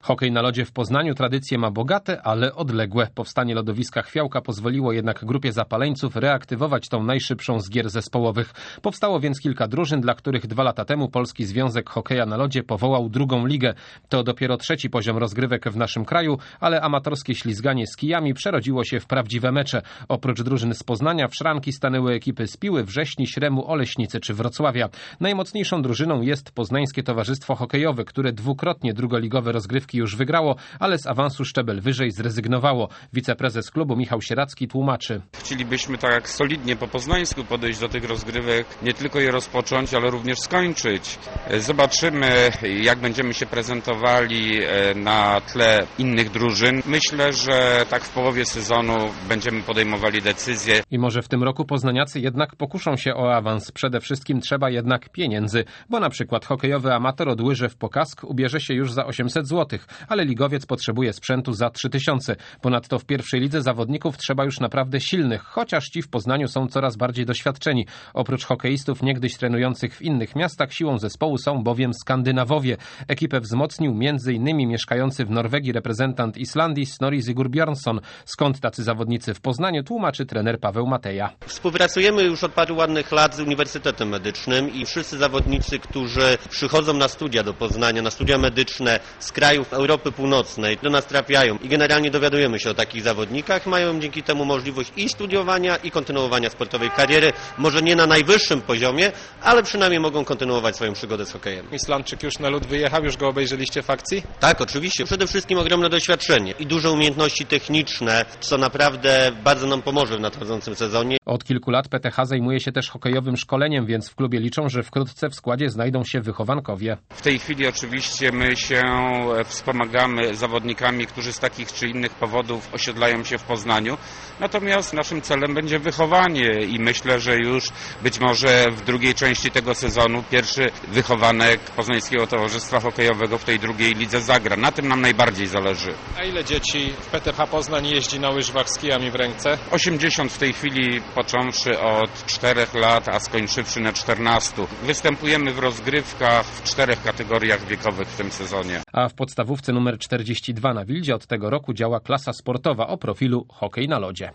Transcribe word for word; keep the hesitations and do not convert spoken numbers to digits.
Hokej na lodzie w Poznaniu tradycje ma bogate, ale odległe. Powstanie lodowiska Chwiałka pozwoliło jednak grupie zapaleńców reaktywować tą najszybszą z gier zespołowych. Powstało więc kilka drużyn, dla których dwa lata temu Polski Związek Hokeja na Lodzie powołał drugą ligę. To dopiero trzeci poziom rozgrywek w naszym kraju, ale amatorskie ślizganie z kijami przerodziło się w prawdziwe mecze. Oprócz drużyn z Poznania w szranki stanęły ekipy z Piły, Wrześni, Śremu, Oleśnicy czy Wrocławia. Najmocniejszą drużyną jest Poznańskie Towarzystwo Hokejowe, które dwukrotnie drugoligowe rozgrywki już wygrało, ale z awansu szczebel wyżej zrezygnowało. Wiceprezes klubu Michał Sieracki tłumaczy. Chcielibyśmy tak solidnie po poznańsku podejść do tych rozgrywek, nie tylko je rozpocząć, ale również skończyć. Zobaczymy, jak będziemy się prezentowali na tle innych drużyn. Myślę, że tak w połowie sezonu będziemy podejmowali decyzje. I może w tym roku poznaniacy jednak pokuszą się o awans. Przede wszystkim trzeba jednak pieniędzy, bo na przykład hokejowy amator od Łyżew po kask ubierze się już za osiemset złotych, ale ligowiec potrzebuje sprzętu za trzy tysiące. Ponadto w pierwszej lidze zawodników trzeba już naprawdę silnych, chociaż ci w Poznaniu są coraz bardziej doświadczeni. Oprócz hokeistów niegdyś trenujących w innych miastach siłą zespołu są bowiem Skandynawowie. Ekipę wzmocnił między innymi mieszkający w Norwegii reprezentant Islandii Snorri Sigurбjörnsson. Skąd tacy zawodnicy w Poznaniu, tłumaczy trener Paweł Mateja. Współpracujemy już od paru ładnych lat z Uniwersytetem Medycznym i wszyscy zawodnicy, którzy przychodzą na studia do Poznania, na studia medyczne z krajów Europy Północnej, do nas trafiają i generalnie dowiadujemy się o takich zawodnikach. Mają dzięki temu możliwość i studiowania, i kontynuowania sportowej kariery. Może nie na najwyższym poziomie, ale przynajmniej mogą kontynuować swoją przygodę z hokejem. Islandczyk już na lód wyjechał, już go obejrzeliście w akcji? Tak, oczywiście. Przede wszystkim ogromne doświadczenie i duże umiejętności techniczne, co naprawdę bardzo nam pomoże w nadchodzącym sezonie. Od kilku lat P T H zajmuje się też hokejowym szkoleniem, więc w klubie liczą, że wkrótce w składzie znajdą się wychowankowie. W tej chwili oczywiście my się wspomagamy zawodnikami, którzy z takich czy innych powodów osiedlają się w Poznaniu. Natomiast naszym celem będzie wychowanie i myślę, że już być może w drugiej części tego sezonu pierwszy wychowanek Poznańskiego Towarzystwa Hokejowego w tej drugiej lidze zagra. Na tym nam najbardziej zależy. A ile dzieci w P T H Poznań jeździ na łyżwach z kijami w ręce? osiemdziesiąt w tej chwili, począwszy od czterech lat, a skończywszy na czternastu. Występujemy w rozgrywkach w czterech kategoriach wiekowych w tym sezonie. A w podstawówce numer czterdzieści dwa na Wildzie od tego roku działa klasa sportowa o profilu hokej na lodzie.